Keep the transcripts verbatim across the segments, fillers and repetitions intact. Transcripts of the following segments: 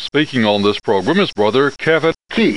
Speaking on this program is Brother Kevin Key.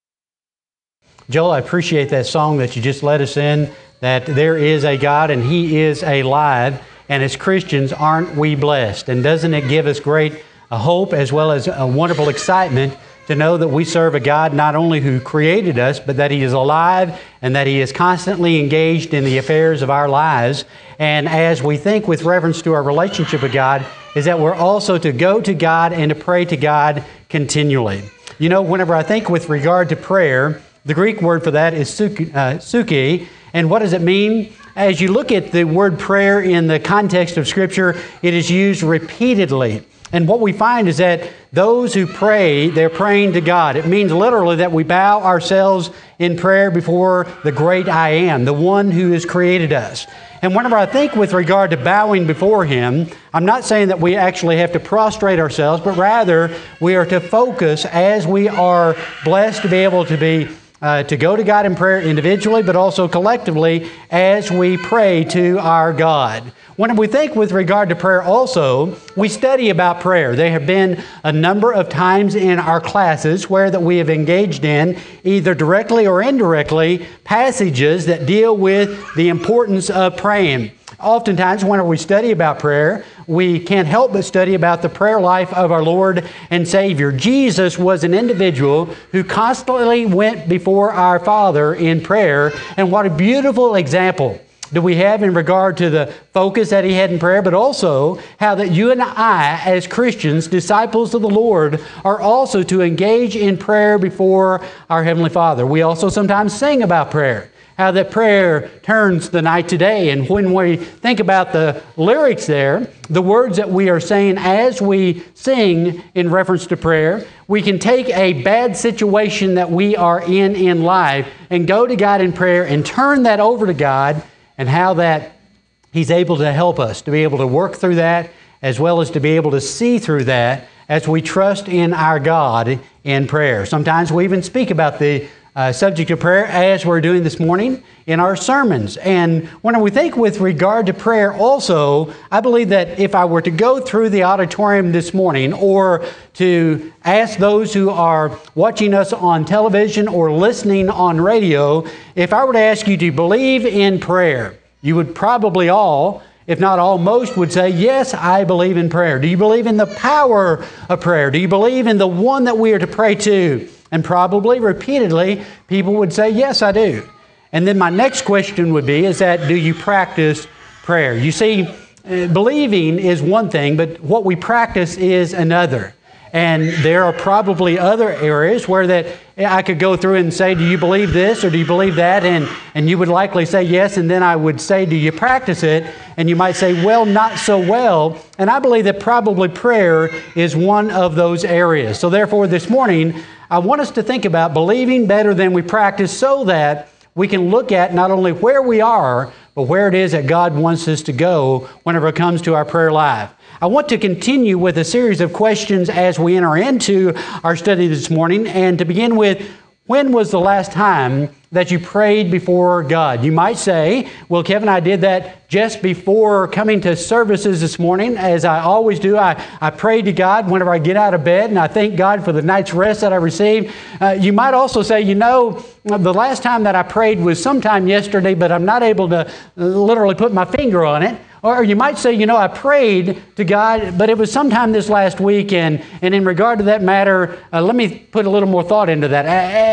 Joel, I appreciate that song that you just led us in, that there is a God and He is alive, and as Christians, aren't we blessed? And doesn't it give us great uh, hope as well as a wonderful excitement to know that we serve a God not only who created us, but that He is alive and that He is constantly engaged in the affairs of our lives. And as we think with reference to our relationship with God, is that we're also to go to God and to pray to God continually. You know, whenever I think with regard to prayer, the Greek word for that is suki, uh, suki, and what does it mean? As you look at the word prayer in the context of Scripture, it is used repeatedly. And what we find is that those who pray, they're praying to God. It means literally that we bow ourselves in prayer before the great I Am, the one who has created us. And whenever I think with regard to bowing before Him, I'm not saying that we actually have to prostrate ourselves, but rather we are to focus as we are blessed to be able to be Uh, to go to God in prayer individually, but also collectively as we pray to our God. When we think with regard to prayer also, we study about prayer. There have been a number of times in our classes where that we have engaged in, either directly or indirectly, passages that deal with the importance of praying. Oftentimes, whenever we study about prayer, we can't help but study about the prayer life of our Lord and Savior. Jesus was an individual who constantly went before our Father in prayer, and what a beautiful example do we have in regard to the focus that He had in prayer, but also how that you and I, as Christians, disciples of the Lord, are also to engage in prayer before our Heavenly Father. We also sometimes sing about prayer, how that prayer turns the night to day. And when we think about the lyrics there, the words that we are saying as we sing in reference to prayer, we can take a bad situation that we are in in life and go to God in prayer and turn that over to God, and how that He's able to help us to be able to work through that, as well as to be able to see through that as we trust in our God in prayer. Sometimes we even speak about the Uh, subject of prayer, as we're doing this morning in our sermons. And when we think with regard to prayer also, I believe that if I were to go through the auditorium this morning, or to ask those who are watching us on television or listening on radio, if I were to ask you, do you believe in prayer? You would probably all, if not all, most would say, yes, I believe in prayer. Do you believe in the power of prayer? Do you believe in the one that we are to pray to? And probably repeatedly, people would say, yes, I do. And then my next question would be, is that, do you practice prayer? You see, uh, believing is one thing, but what we practice is another. And there are probably other areas where that I could go through and say, do you believe this or do you believe that? And, and you would likely say yes, and then I would say, do you practice it? And you might say, well, not so well. And I believe that probably prayer is one of those areas. So therefore, this morning, I want us to think about believing better than we practice, so that we can look at not only where we are, but where it is that God wants us to go whenever it comes to our prayer life. I want to continue with a series of questions as we enter into our study this morning. And to begin with, when was the last time that you prayed before God? You might say, well, Kevin, I did that just before coming to services this morning. As I always do, I, I pray to God whenever I get out of bed, and I thank God for the night's rest that I received. Uh, you might also say, you know, the last time that I prayed was sometime yesterday, but I'm not able to literally put my finger on it. Or you might say, you know, I prayed to God, but it was sometime this last week, and, and in regard to that matter, uh, let me put a little more thought into that.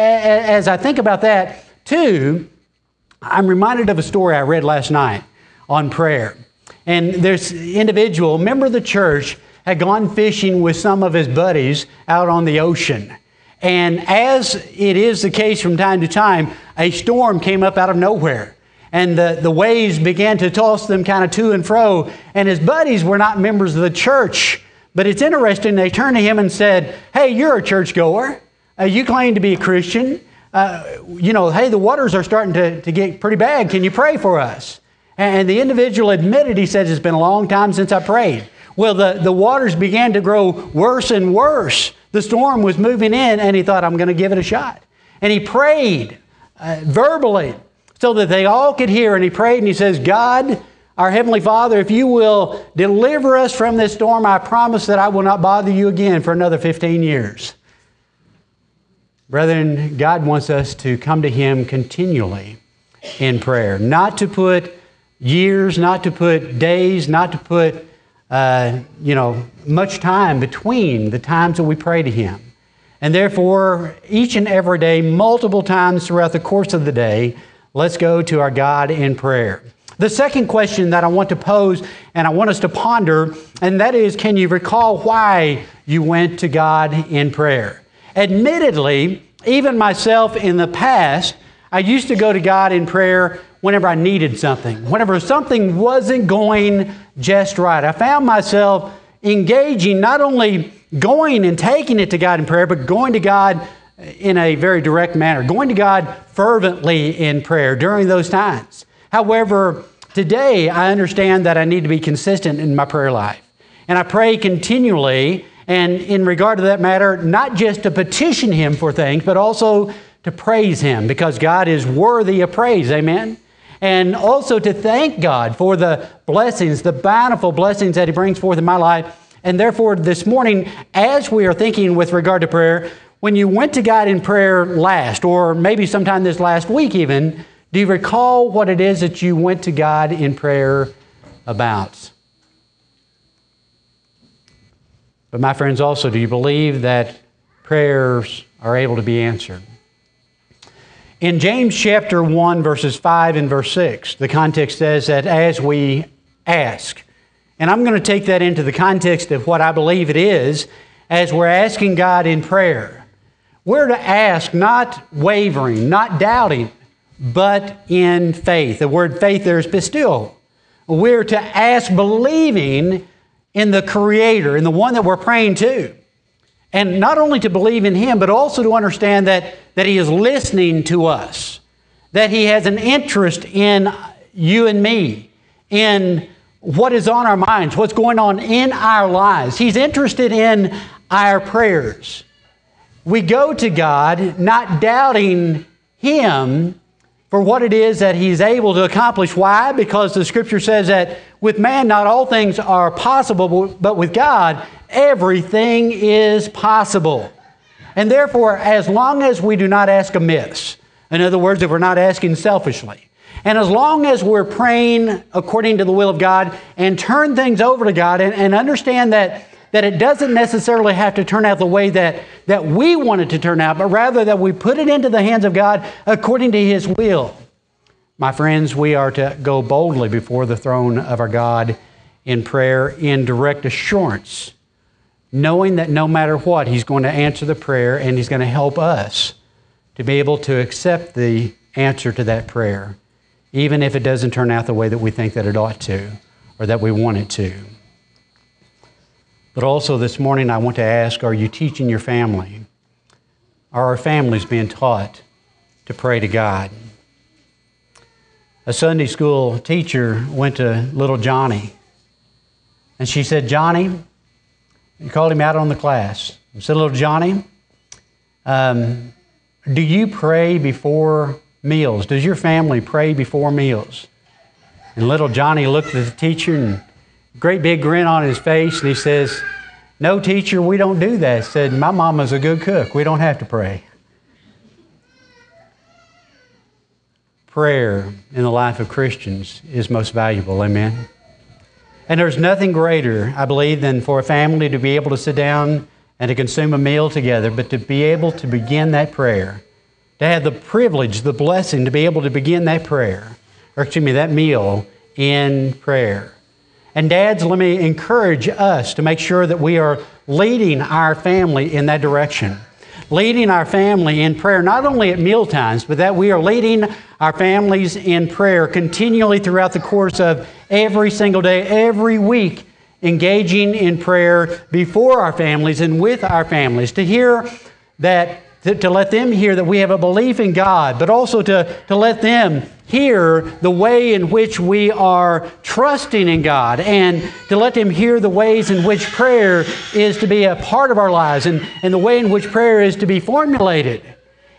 As I think about that, too, I'm reminded of a story I read last night on prayer. And this individual, member of the church, had gone fishing with some of his buddies out on the ocean. And as it is the case from time to time, a storm came up out of nowhere. And the, the waves began to toss them kind of to and fro. And his buddies were not members of the church. But it's interesting, they turned to him and said, hey, you're a churchgoer. Uh, you claim to be a Christian. Uh, you know, hey, the waters are starting to, to get pretty bad. Can you pray for us? And the individual admitted, he said, it's been a long time since I prayed. Well, the, the waters began to grow worse and worse. The storm was moving in, and he thought, I'm going to give it a shot. And he prayed uh, verbally, so that they all could hear. And he prayed and he says, God, Our Heavenly Father, if you will deliver us from this storm, I promise that I will not bother you again for another fifteen years. Brethren, God wants us to come to Him continually in prayer, not to put years, not to put days, not to put, uh, you know, much time between the times that we pray to Him. And therefore, each and every day, multiple times throughout the course of the day, let's go to our God in prayer. The second question that I want to pose and I want us to ponder, and that is, can you recall why you went to God in prayer? Admittedly, even myself in the past, I used to go to God in prayer whenever I needed something, whenever something wasn't going just right. I found myself engaging, not only going and taking it to God in prayer, but going to God in a very direct manner, going to God fervently in prayer during those times. However, today I understand that I need to be consistent in my prayer life. And I pray continually, and in regard to that matter, not just to petition Him for things, but also to praise Him, because God is worthy of praise. Amen? And also to thank God for the blessings, the bountiful blessings that He brings forth in my life. And therefore, this morning, as we are thinking with regard to prayer, when you went to God in prayer last, or maybe sometime this last week even, do you recall what it is that you went to God in prayer about? But my friends, also, do you believe that prayers are able to be answered? In James chapter one, verses five and verse six, the context says that as we ask, and I'm going to take that into the context of what I believe it is, as we're asking God in prayer, we're to ask not wavering, not doubting, but in faith. The word faith there is pisteuo. We're to ask believing in the Creator, in the one that we're praying to. And not only to believe in Him, but also to understand that, that He is listening to us, that He has an interest in you and me, in what is on our minds, what's going on in our lives. He's interested in our prayers. We go to God not doubting Him for what it is that He's able to accomplish. Why? Because the Scripture says that with man not all things are possible, but with God everything is possible. And therefore, as long as we do not ask amiss, in other words, if we're not asking selfishly, and as long as we're praying according to the will of God and turn things over to God and, and understand that, that it doesn't necessarily have to turn out the way that, that we want it to turn out, but rather that we put it into the hands of God according to His will. My friends, we are to go boldly before the throne of our God in prayer in direct assurance, knowing that no matter what, He's going to answer the prayer and He's going to help us to be able to accept the answer to that prayer, even if it doesn't turn out the way that we think that it ought to or that we want it to. But also this morning I want to ask, are you teaching your family? Are our families being taught to pray to God? A Sunday school teacher went to little Johnny, and she said, Johnny, he called him out on the class and said, little Johnny, um, do you pray before meals? Does your family pray before meals? And little Johnny looked at the teacher and a great big grin on his face, and he says, no, teacher, we don't do that. He said, my mama's a good cook. We don't have to pray. Prayer in the life of Christians is most valuable. Amen. And there's nothing greater, I believe, than for a family to be able to sit down and to consume a meal together, but to be able to begin that prayer, to have the privilege, the blessing to be able to begin that prayer, or excuse me, that meal in prayer. And dads, let me encourage us to make sure that we are leading our family in that direction. Leading our family in prayer, not only at meal times, but that we are leading our families in prayer continually throughout the course of every single day, every week, engaging in prayer before our families and with our families, to hear that, to, to let them hear that we have a belief in God, but also to, to let them hear the way in which we are trusting in God, and to let them hear the ways in which prayer is to be a part of our lives, and, and the way in which prayer is to be formulated.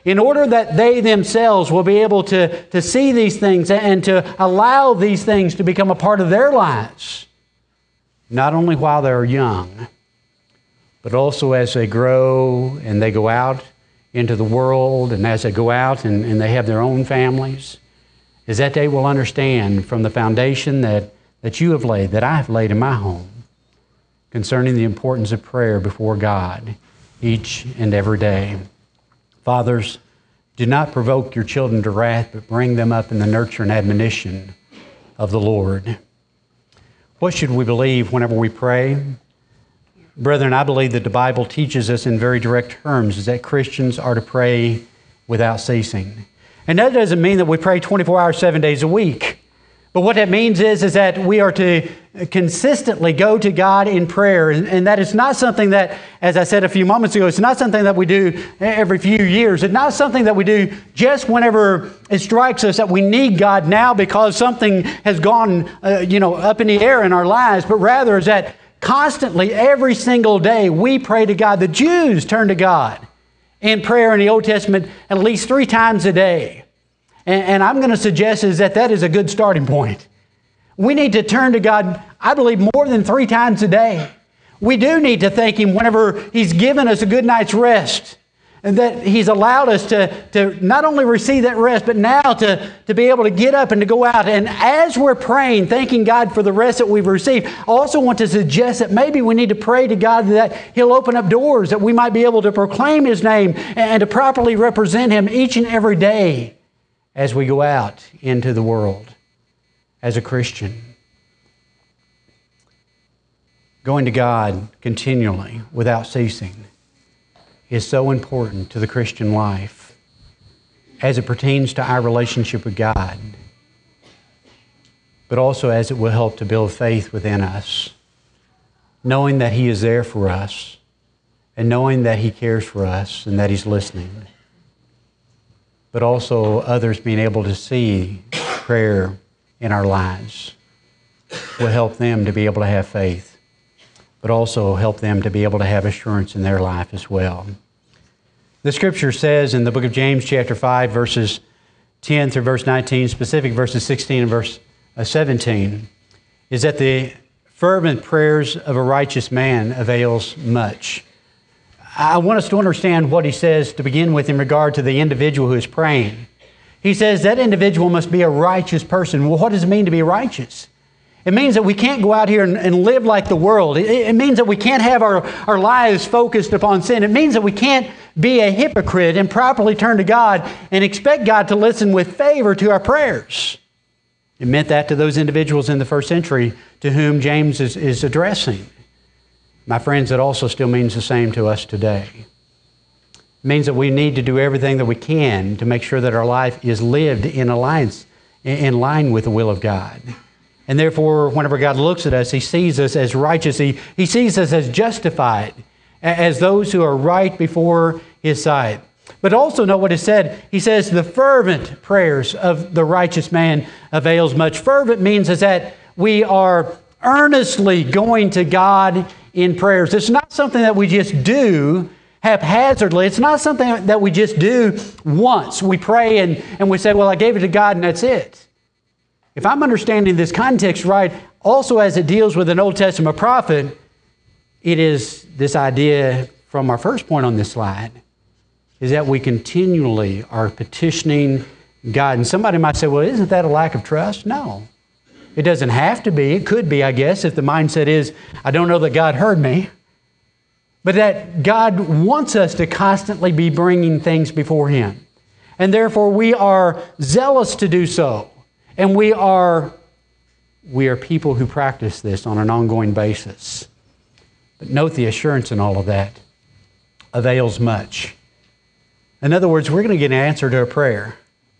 in order that they themselves will be able to, to see these things and to allow these things to become a part of their lives, not only while they're young, but also as they grow and they go out into the world, and as they go out and, and they have their own families, is that they will understand from the foundation that, that you have laid, that I have laid in my home, concerning the importance of prayer before God each and every day. Fathers, do not provoke your children to wrath, but bring them up in the nurture and admonition of the Lord. What should we believe whenever we pray? Brethren, I believe that the Bible teaches us in very direct terms is that Christians are to pray without ceasing. And that doesn't mean that we pray twenty-four hours, seven days a week. But what that means is, is that we are to consistently go to God in prayer. And, and that is not something that, as I said a few moments ago, it's not something that we do every few years. It's not something that we do just whenever it strikes us that we need God now because something has gone uh, you know, up in the air in our lives. But rather is that constantly, every single day, we pray to God. The Jews turn to God in prayer in the Old Testament at least three times a day. And, and I'm going to suggest is that that is a good starting point. We need to turn to God, I believe, more than three times a day. We do need to thank Him whenever He's given us a good night's rest, and that He's allowed us to, to not only receive that rest, but now to, to be able to get up and to go out. And as we're praying, thanking God for the rest that we've received, I also want to suggest that maybe we need to pray to God that He'll open up doors, that we might be able to proclaim His name and to properly represent Him each and every day as we go out into the world as a Christian. Going to God continually without ceasing is so important to the Christian life as it pertains to our relationship with God, but also as it will help to build faith within us, knowing that He is there for us and knowing that He cares for us and that He's listening, but also others being able to see prayer in our lives will help them to be able to have faith, but also help them to be able to have assurance in their life as well. The Scripture says in the book of James chapter five, verses ten through verse nineteen, specific verses sixteen and verse seventeen, is that the fervent prayers of a righteous man avails much. I want us to understand what he says to begin with in regard to the individual who is praying. He says that individual must be a righteous person. Well, what does it mean to be righteous? It means that we can't go out here and, and live like the world. It, it means that we can't have our, our lives focused upon sin. It means that we can't be a hypocrite and properly turn to God and expect God to listen with favor to our prayers. It meant that to those individuals in the first century to whom James is, is addressing. My friends, it also still means the same to us today. It means that we need to do everything that we can to make sure that our life is lived in alliance, in line with the will of God. And therefore, whenever God looks at us, He sees us as righteous. He, he sees us as justified, as those who are right before His sight. But also note what it said. He says, the fervent prayers of the righteous man avails much. Fervent means is that we are earnestly going to God in prayers. It's not something that we just do haphazardly. It's not something that we just do once. We pray and, and we say, well, I gave it to God and that's it. If I'm understanding this context right, also as it deals with an Old Testament prophet, it is this idea from our first point on this slide, is that we continually are petitioning God. And somebody might say, well, isn't that a lack of trust? No. It doesn't have to be. It could be, I guess, if the mindset is, I don't know that God heard me. But that God wants us to constantly be bringing things before Him. And therefore, we are zealous to do so. And we are, we are people who practice this on an ongoing basis. But note the assurance in all of that avails much. In other words, we're going to get an answer to a prayer.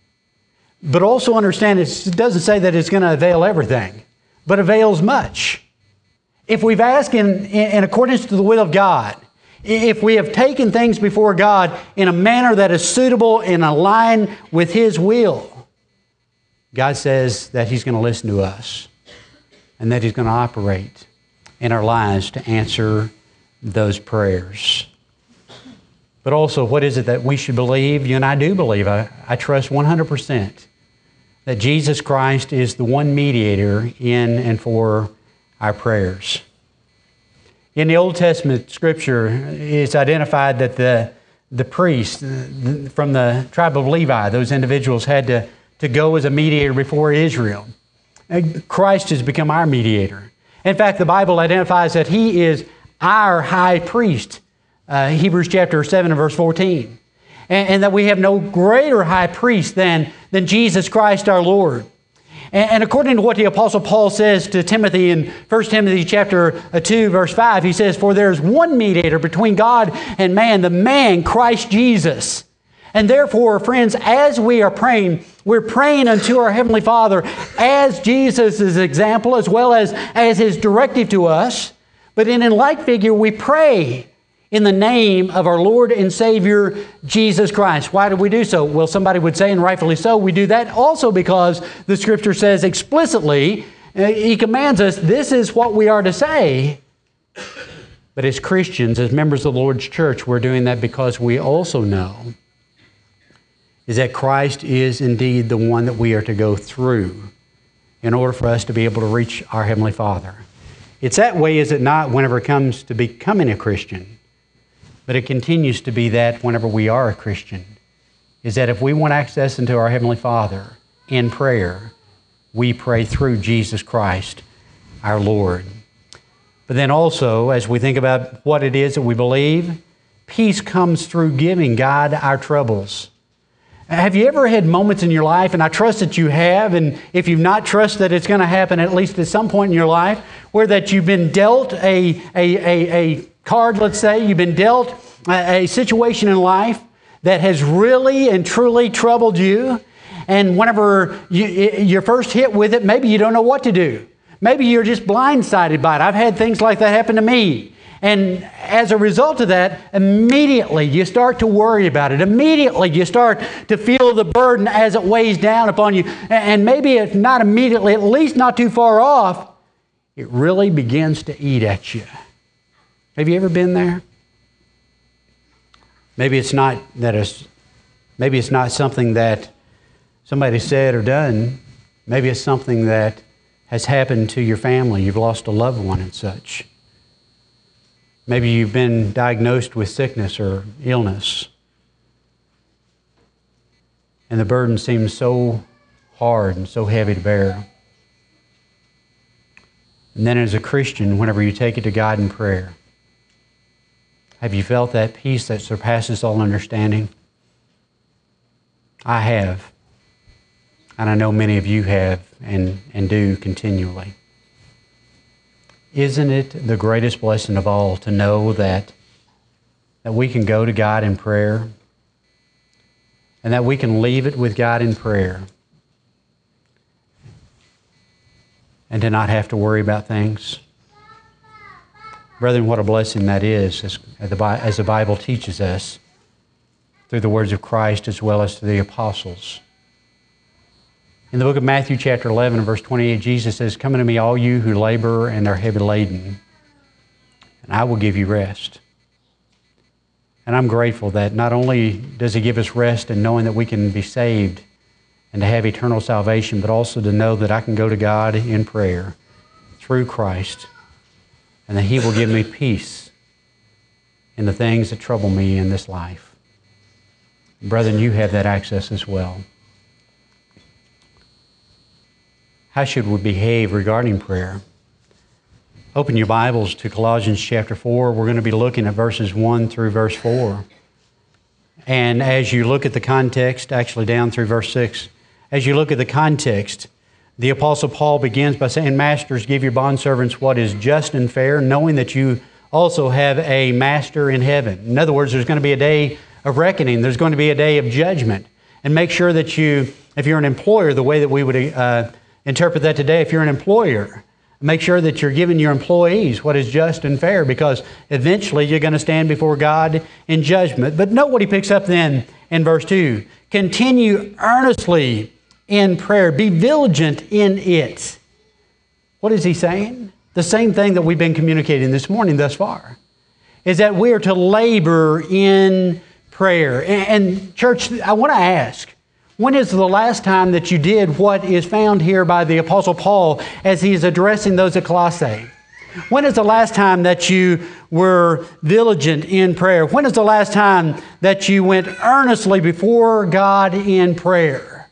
But also understand it doesn't say that it's going to avail everything, but avails much. If we've asked in, in accordance to the will of God, if we have taken things before God in a manner that is suitable and aligned with His will, God says that He's going to listen to us and that He's going to operate in our lives to answer those prayers. But also, what is it that we should believe? You and I do believe. I, I trust one hundred percent that Jesus Christ is the one mediator in and for our prayers. In the Old Testament Scripture, it's identified that the, the priest from the tribe of Levi, those individuals had to, to go as a mediator before Israel. Christ has become our mediator. In fact, the Bible identifies that He is our high priest, uh, Hebrews chapter seven and verse fourteen. And, and that we have no greater high priest than, than Jesus Christ our Lord. And, and according to what the Apostle Paul says to Timothy in First Timothy chapter two, verse five, he says, "For there is one mediator between God and man, the man Christ Jesus." And therefore, friends, as we are praying, we're praying unto our Heavenly Father as Jesus' example, as well as, as His directive to us. But in a like figure, we pray in the name of our Lord and Savior, Jesus Christ. Why do we do so? Well, somebody would say, and rightfully so, we do that also because the Scripture says explicitly, He commands us, this is what we are to say. But as Christians, as members of the Lord's church, we're doing that because we also know is that Christ is indeed the one that we are to go through in order for us to be able to reach our Heavenly Father. It's that way, is it not, whenever it comes to becoming a Christian? But it continues to be that whenever we are a Christian, is that if we want access into our Heavenly Father in prayer, we pray through Jesus Christ, our Lord. But then also, as we think about what it is that we believe, peace comes through giving God our troubles. Have you ever had moments in your life, and I trust that you have, and if you've not trust that it's going to happen at least at some point in your life, where that you've been dealt a, a, a, a card, let's say, you've been dealt a, a situation in life that has really and truly troubled you, and whenever you, you're first hit with it, maybe you don't know what to do. Maybe you're just blindsided by it. I've had things like that happen to me. And as a result of that, immediately you start to worry about it. Immediately you start to feel the burden as it weighs down upon you. And maybe if not immediately, at least not too far off, it really begins to eat at you. Have you ever been there? Maybe it's not that it's, maybe it's not something that somebody said or done. Maybe it's something that has happened to your family. You've lost a loved one and such. Maybe you've been diagnosed with sickness or illness, and the burden seems so hard and so heavy to bear. And then as a Christian, whenever you take it to God in prayer, have you felt that peace that surpasses all understanding? I have, and I know many of you have and, and do continually. Isn't it the greatest blessing of all to know that, that we can go to God in prayer and that we can leave it with God in prayer and to not have to worry about things? Brethren, what a blessing that is, as, as the Bible teaches us through the words of Christ as well as through the apostles. In the book of Matthew chapter eleven and verse twenty-eight, Jesus says, "Come unto me, all you who labor and are heavy laden, and I will give you rest." And I'm grateful that not only does He give us rest in knowing that we can be saved and to have eternal salvation, but also to know that I can go to God in prayer through Christ and that He will give me peace in the things that trouble me in this life. Brethren, you have that access as well. How should we behave regarding prayer? Open your Bibles to Colossians chapter four. We're going to be looking at verses one through verse four. And as you look at the context, actually down through verse six, as you look at the context, the Apostle Paul begins by saying, "Masters, give your bondservants what is just and fair, knowing that you also have a master in heaven." In other words, there's going to be a day of reckoning. There's going to be a day of judgment. And make sure that you, if you're an employer, the way that we would uh, interpret that today, if you're an employer, make sure that you're giving your employees what is just and fair, because eventually you're going to stand before God in judgment. But note what he picks up then in verse two. "Continue earnestly in prayer. Be vigilant in it." What is he saying? The same thing that we've been communicating this morning thus far, is that we are to labor in prayer. And, and church, I want to ask, when is the last time that you did what is found here by the Apostle Paul as he is addressing those at Colossae? When is the last time that you were diligent in prayer? When is the last time that you went earnestly before God in prayer?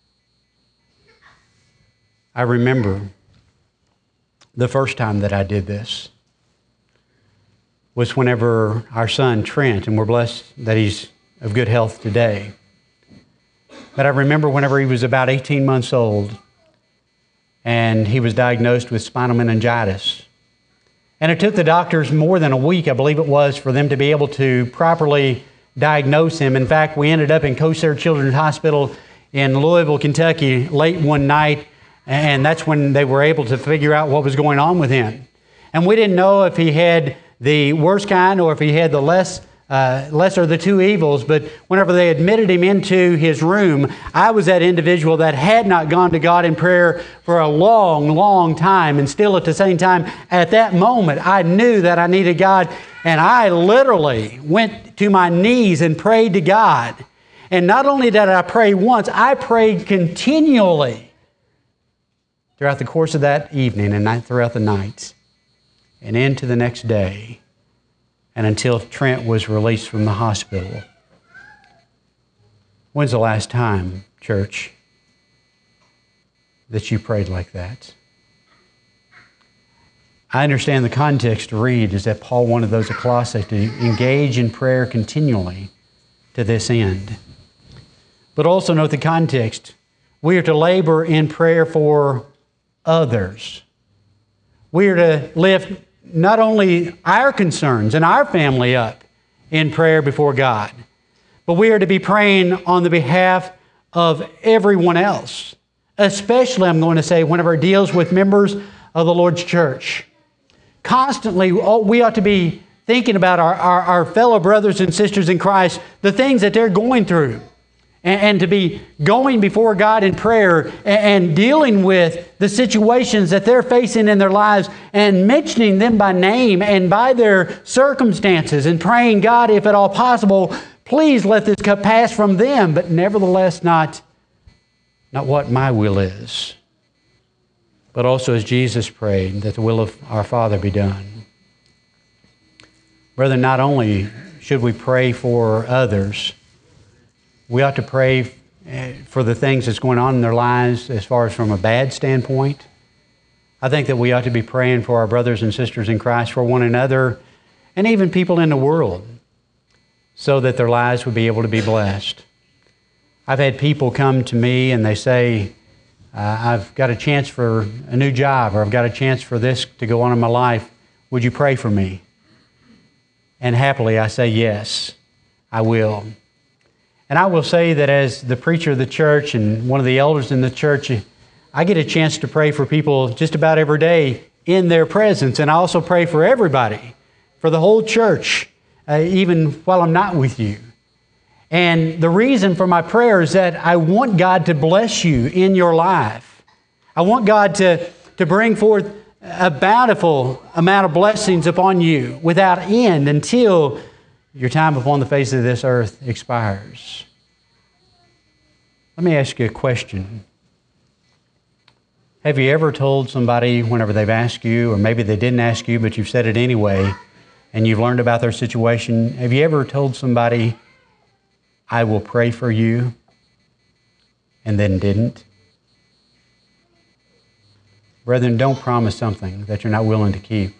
I remember the first time that I did this was whenever our son Trent, and we're blessed that he's of good health today. But I remember whenever he was about eighteen months old and he was diagnosed with spinal meningitis. And it took the doctors more than a week, I believe it was, for them to be able to properly diagnose him. In fact, we ended up in Kosar Children's Hospital in Louisville, Kentucky, late one night, and that's when they were able to figure out what was going on with him. And we didn't know if he had the worst kind or if he had the less Uh, lesser of the two evils, but whenever they admitted him into his room, I was that individual that had not gone to God in prayer for a long, long time, and still at the same time, at that moment, I knew that I needed God, and I literally went to my knees and prayed to God. And not only did I pray once, I prayed continually throughout the course of that evening and throughout the night and into the next day, and until Trent was released from the hospital. When's the last time, church, that you prayed like that? I understand the context to read is that Paul wanted those at Colossae to engage in prayer continually to this end. But also note the context. We are to labor in prayer for others. We are to lift not only our concerns and our family up in prayer before God, but we are to be praying on the behalf of everyone else, especially, I'm going to say, whenever it deals with members of the Lord's church. Constantly, we ought to be thinking about our, our, our fellow brothers and sisters in Christ, the things that they're going through, and, and to be going before God in prayer and, and dealing with the situations that they're facing in their lives and mentioning them by name and by their circumstances and praying, God, if at all possible, please let this cup pass from them, but nevertheless not, not what my will is, but also as Jesus prayed, that the will of our Father be done. Brethren, not only should we pray for others, we ought to pray for the things that's going on in their lives as far as from a bad standpoint. I think that we ought to be praying for our brothers and sisters in Christ, for one another, and even people in the world, so that their lives would be able to be blessed. I've had people come to me and they say, uh, I've got a chance for a new job, or I've got a chance for this to go on in my life. Would you pray for me? And happily I say, yes, I will. And I will say that as the preacher of the church and one of the elders in the church, I get a chance to pray for people just about every day in their presence. And I also pray for everybody, for the whole church, uh, even while I'm not with you. And the reason for my prayer is that I want God to bless you in your life. I want God to, to bring forth a bountiful amount of blessings upon you without end until your time upon the face of this earth expires. Let me ask you a question. Have you ever told somebody whenever they've asked you, or maybe they didn't ask you, but you've said it anyway, and you've learned about their situation, have you ever told somebody, I will pray for you, and then didn't? Brethren, don't promise something that you're not willing to keep.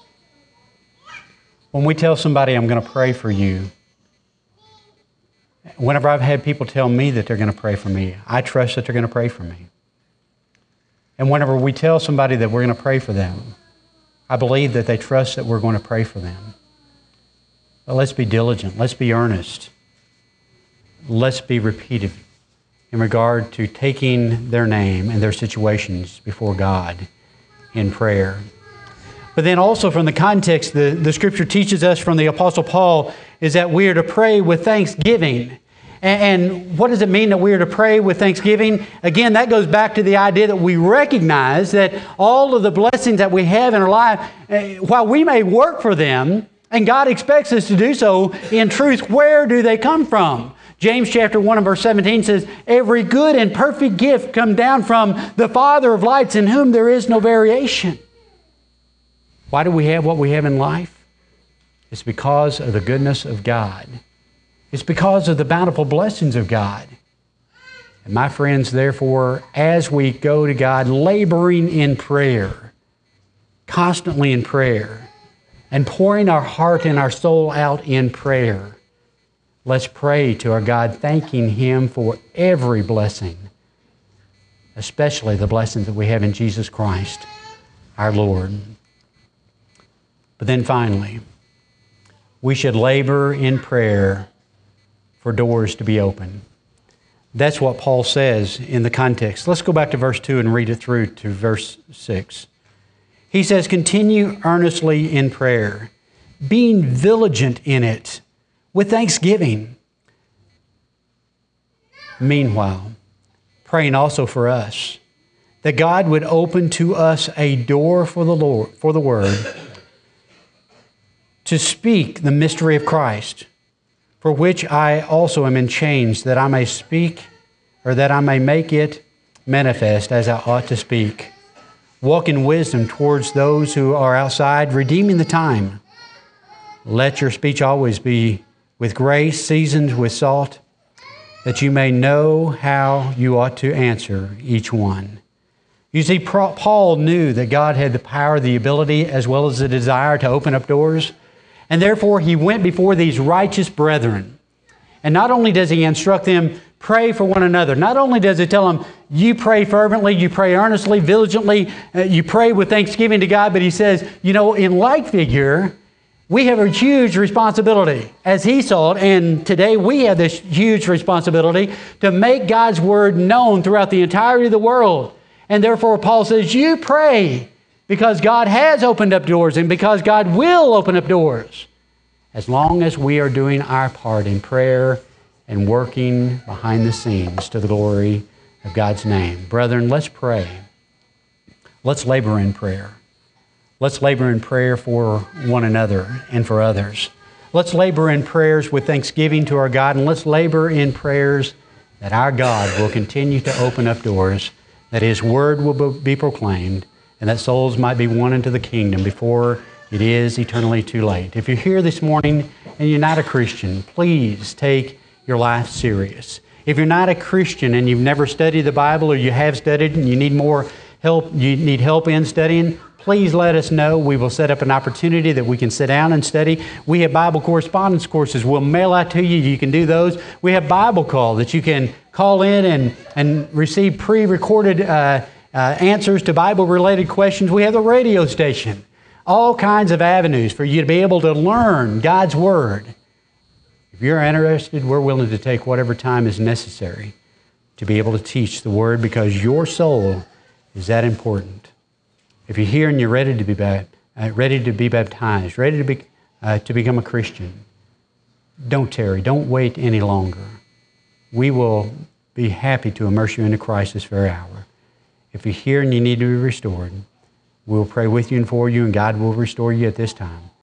When we tell somebody, I'm going to pray for you, whenever I've had people tell me that they're going to pray for me, I trust that they're going to pray for me. And whenever we tell somebody that we're going to pray for them, I believe that they trust that we're going to pray for them. But let's be diligent. Let's be earnest. Let's be repeated in regard to taking their name and their situations before God in prayer. But then also from the context, the, the Scripture teaches us from the Apostle Paul is that we are to pray with thanksgiving. And, and what does it mean that we are to pray with thanksgiving? Again, that goes back to the idea that we recognize that all of the blessings that we have in our life, uh, while we may work for them, And God expects us to do so in truth. Where do they come from? James chapter one and verse seventeen says, every good and perfect gift come down from the Father of lights, in whom there is no variation. Why do we have what we have in life? It's because of the goodness of God. It's because of the bountiful blessings of God. And my friends, therefore, as we go to God, laboring in prayer, constantly in prayer, and pouring our heart and our soul out in prayer, let's pray to our God, thanking Him for every blessing, especially the blessings that we have in Jesus Christ, our Lord. But then finally, we should labor in prayer for doors to be open. That's what Paul says in the context. Let's go back to verse two and read it through to verse six. He says, continue earnestly in prayer, being vigilant in it, with thanksgiving. Meanwhile, praying also for us, that God would open to us a door for the Lord, for the Word, to speak the mystery of Christ, for which I also am in chains, that I may speak, or that I may make it manifest as I ought to speak. Walk in wisdom towards those who are outside, redeeming the time. Let your speech always be with grace, seasoned with salt, that you may know how you ought to answer each one. You see, Paul knew that God had the power, the ability, as well as the desire to open up doors. And therefore, he went before these righteous brethren. And not only does he instruct them, pray for one another. Not only does he tell them, you pray fervently, you pray earnestly, vigilantly, uh, you pray with thanksgiving to God, but he says, you know, in like figure, we have a huge responsibility, as he saw it, and today we have this huge responsibility to make God's Word known throughout the entirety of the world. And therefore, Paul says, you pray, because God has opened up doors and because God will open up doors, as long as we are doing our part in prayer and working behind the scenes to the glory of God's name. Brethren, let's pray. Let's labor in prayer. Let's labor in prayer for one another and for others. Let's labor in prayers with thanksgiving to our God, and let's labor in prayers that our God will continue to open up doors, that His Word will be proclaimed, and that souls might be won into the kingdom before it is eternally too late. If you're here this morning and you're not a Christian, please take your life serious. If you're not a Christian and you've never studied the Bible, or you have studied and you need more help, you need help in studying, please let us know. We will set up an opportunity that we can sit down and study. We have Bible correspondence courses. We'll mail out to you. You can do those. We have Bible Call that you can call in and, and receive pre-recorded uh, uh, answers to Bible-related questions. We have the radio station. All kinds of avenues for you to be able to learn God's Word. If you're interested, we're willing to take whatever time is necessary to be able to teach the Word, because your soul is that important. If you're here and you're ready to be uh, ready to be baptized, ready to be uh, to become a Christian, don't tarry. Don't wait any longer. We will be happy to immerse you into Christ this very hour. If you're here and you need to be restored, we'll pray with you and for you, and God will restore you at this time.